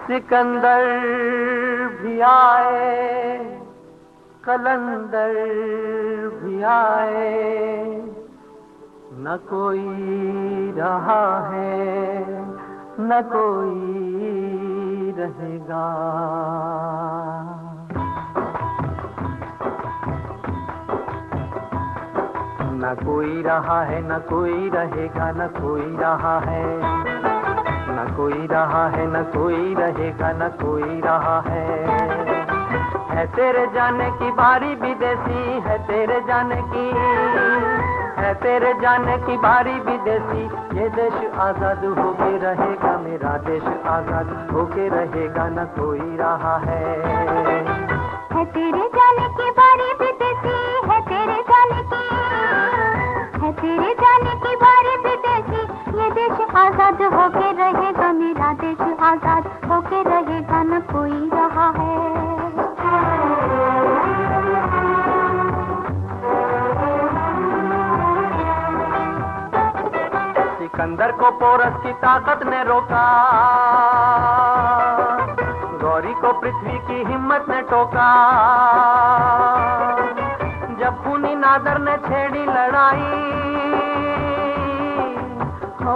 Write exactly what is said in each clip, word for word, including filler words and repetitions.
सिकंदर भी आए, कलंदर भी आए, न कोई रहा है न कोई रहेगा। न कोई रहा है न कोई रहेगा, न कोई रहा है न कोई रहा है न कोई रहेगा, न कोई रहा है। है तेरे जाने की बारी विदेशी, है तेरे जाने की, है तेरे जाने की बारी विदेशी। ये देश आजाद होके रहेगा, मेरा देश आजाद होके रहेगा, न कोई रहा है। है तेरे जाने की बारी विदेशी, है तेरे जाने की, है तेरे जाने की बारी विदेशी। ये देश आजाद होके रहेगा, मेरा देश आजाद होके रहेगा, न कोई रहा है। सिकंदर को पोरस की ताकत ने रोका, गौरी को पृथ्वी की हिम्मत ने टोका। जब खूनी नादर ने छेड़ी लड़ाई, हो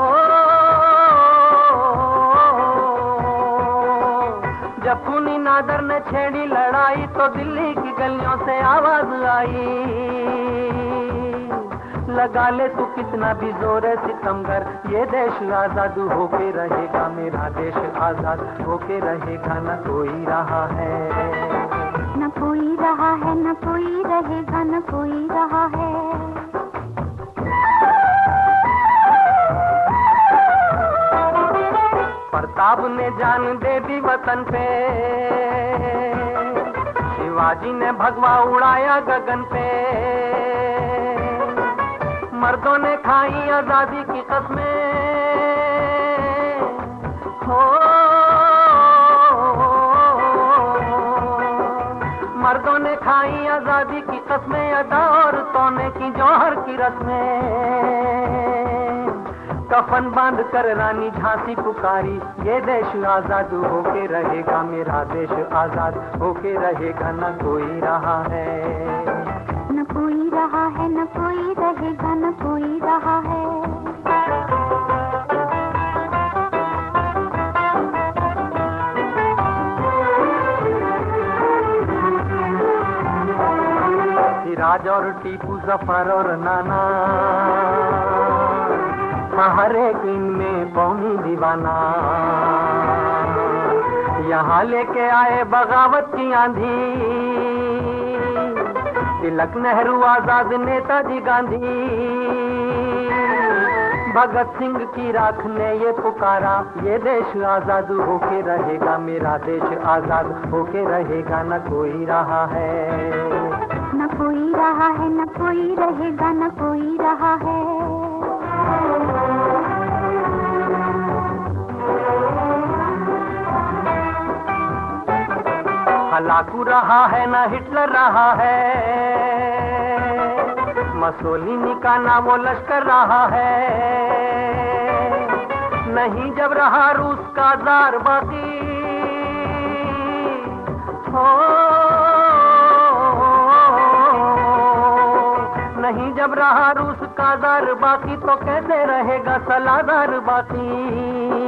जब खूनी नादर ने छेड़ी लड़ाई, तो दिल्ली की गलियों से आवाज आई, लगा ले तू कितना भी जोर है सितमगर। ये देश आजाद होके रहेगा, मेरा देश आजाद होके रहेगा, न कोई रहा है न कोई रहा है न कोई रहेगा, न कोई रहा है। प्रताप ने जान दे दी वतन पे, शिवाजी ने भगवा उड़ाया गगन पे। मर्दों ने खाई आजादी की कसमें, हो मर्दों ने खाई आजादी की कसमें, अदा औरतों ने की जौहर की रस्में। कफन बांध कर रानी झांसी पुकारी, ये देश आजाद होके रहेगा, मेरा देश आजाद होके रहेगा, न कोई रहा है न कोई रहा है न कोई रहेगा, न कोई रहा है। सिराज और टीपू, जफर और नाना, हर एक इनमें कौमी दीवाना। यहाँ लेके आए बगावत की आंधी, तिलक, नेहरू, आजाद, नेताजी गांधी। भगत सिंह की राख ने ये पुकारा, ये देश आजाद होके रहेगा, मेरा देश आजाद होके रहेगा, न कोई रहा है न कोई रहा है न कोई रहेगा, न कोई रहा है। हलाकू रहा है न हिटलर रहा है, मसोलिनी का ना वो लश्कर रहा है। नहीं जब रहा रूस का जार बाकी, हो नहीं जब रहा रूस का जार बाकी, तो कैसे रहेगा सलादार बाकी।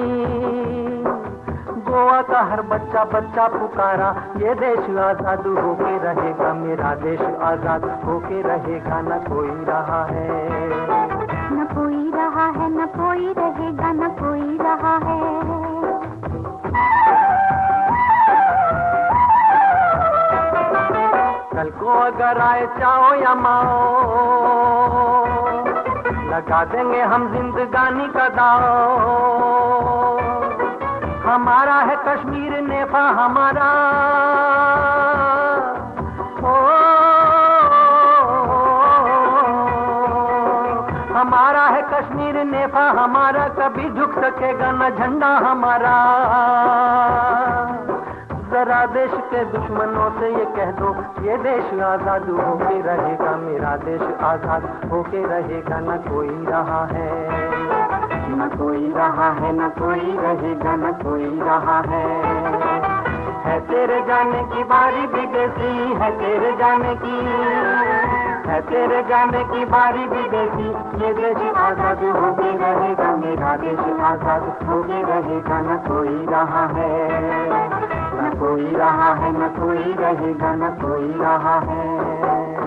गोवा का हर बच्चा बच्चा पुकारा, ये देश आजाद होके रहेगा, मेरा देश आजाद होके रहेगा, न कोई रहा है न कोई रहा है न कोई रहेगा, न कोई रहा है। कल को अगर आए चाओ या माओ, लगा देंगे हम जिंदगानी का दाव। हमारा है कश्मीर नेफा हमारा, ओ हमारा है कश्मीर नेफा हमारा, कभी झुक सकेगा न झंडा हमारा। जरा देश के दुश्मनों से ये कह दो, ये देश आजाद होके रहेगा, मेरा देश आजाद होके रहेगा, न कोई रहा है न कोई रहा है, न कोई रहेगा, न कोई रहा है। है तेरे जाने की बारी विदेशी, है तेरे जाने की, है तेरे जाने की बारी विदेशी। ये देश आजाद होके रहेगा, मेरा देश आजाद होके रहेगा। न कोई रहा है, न कोई रहा है, न कोई रहेगा, न कोई रहा है।